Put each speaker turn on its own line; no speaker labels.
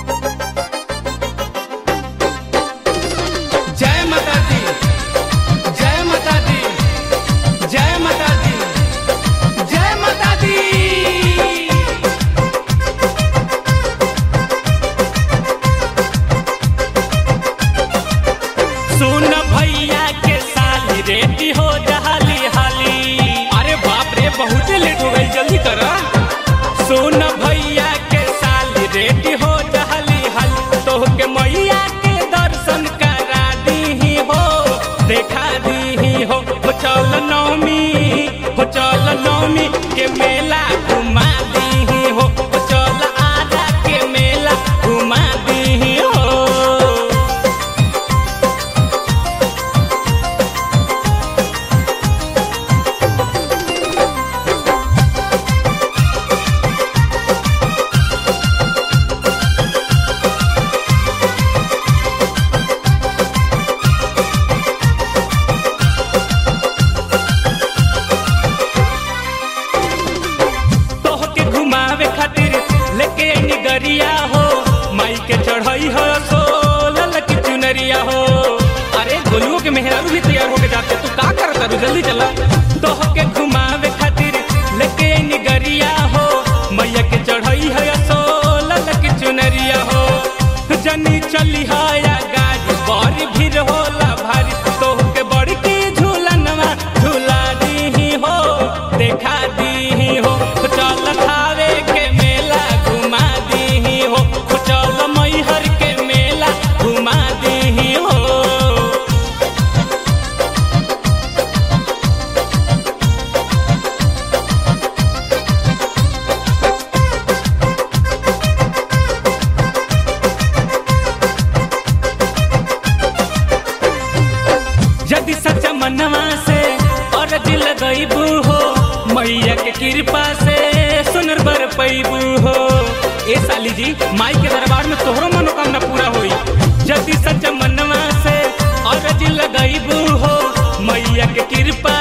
जय माता दी, जय माता दी, जय माता दी, जय माता दी। सुन भैया के साली रेडी हो जहाली हाली। अरे बाप रे बहुत लेट हो गई, जल्दी करा। सुन भैया के साली रेडी हो जहाली हाली, तो के मैया के दर्शन करा दी हो, देखा दी हो। चल नवमी, हो चल नवमी के मेला घुमा दी हो, चल आजा के मेला घुमा दी हो। गरिया हो माई के चढ़ाई हो सोलल की चुनरिया हो। अरे गोलुओं के मेहरारू भी तैयार होके जाते, तू का करता रू, जल्दी चला। तोह के घुमावे खातिर लेके गरिया हो, मैया के चढ़ाई है सोलल की चुनरिया हो। जनी चली हाया गाड़ी बड़ी भीड़ होला भारी, तोह के बड़ी की झूलनवा झूला दी हो, देखा दी हो। चल खावे के मेला घुमा दी हो, चल मैहर के मेला घुमा दी हो। यदि सच्चा मनवा से और दिल गईबू हो, मैया के कृपा से सुनर बर पैबू हो। ए साली जी माई के दरबार में तोहरो मनोकामना पूरा होई। यदि सच्चा मनवा से और दिल गईबू हो, मैया के कृपा